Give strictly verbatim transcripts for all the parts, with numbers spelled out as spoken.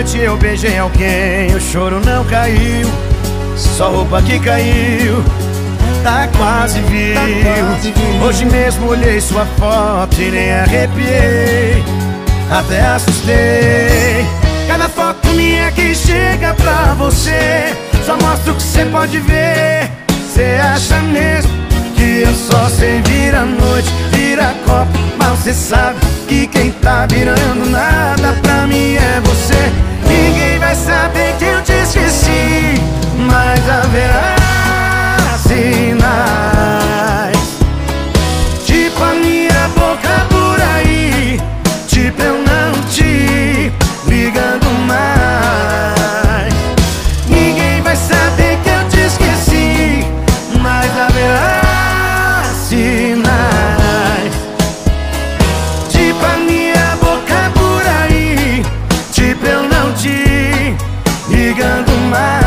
noite eu beijei alguém, o choro não caiu, só roupa que caiu, tá quase viu. Hoje mesmo olhei sua foto e nem arrepiei, até assustei. Cada foto minha que chega pra você só mostra o que cê pode ver. Cê acha mesmo que eu só sei virar noite, virar copo, mas cê sabe que quem tá virando nada pra mim é você. Ninguém vai saber que eu te esqueci, mas haverá sinais, tipo a minha boca por aí, tipo eu não te ligando mais. Ninguém vai saber que eu te esqueci, mas haverá sinais, tipo a minha boca por aí, tipo eu não te ligando mais.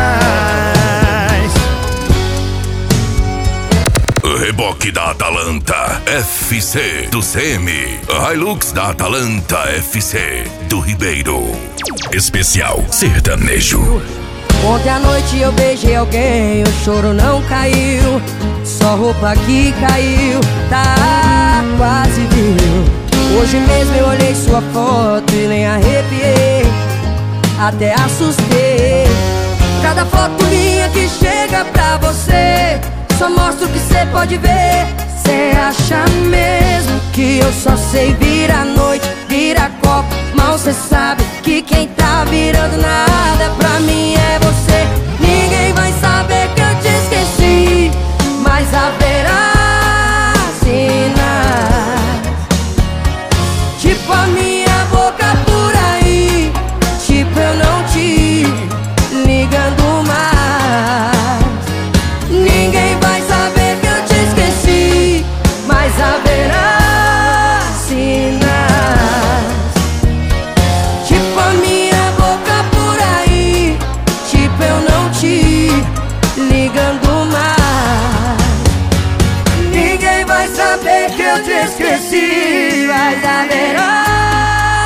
Reboque da Atalanta F C do C M, Hilux da Atalanta F C do Ribeiro. Especial sertanejo. Ontem à noite eu beijei alguém, o choro não caiu, só roupa que caiu, tá quase viu. Hoje mesmo eu olhei sua foto e nem arrepiei, até assustei. Cada foto minha que chega pra você só mostra o que cê pode ver. Cê acha mesmo que eu só sei virar noite, virar copo, mal cê sabe que quem tá virando nada pra mim é você. Ninguém vai saber que eu te esqueci, mas haverá sinais, tipo a minha boca por aí, tipo eu não te ligando mais. Ninguém vai saber que eu te esqueci, mas haverá sinais, tipo a minha boca por aí, tipo eu não te ligando mais. Ninguém vai saber que eu te esqueci, mas haverá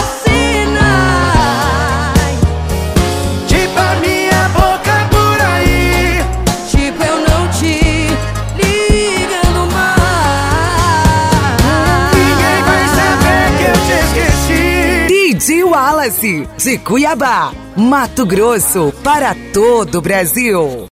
sinais, Tipo a minha boca por aí, tipo eu não te ligando mais. ninguém vai saber que eu te esqueci. D J Wallace, de Cuiabá, Mato Grosso, para todo o Brasil.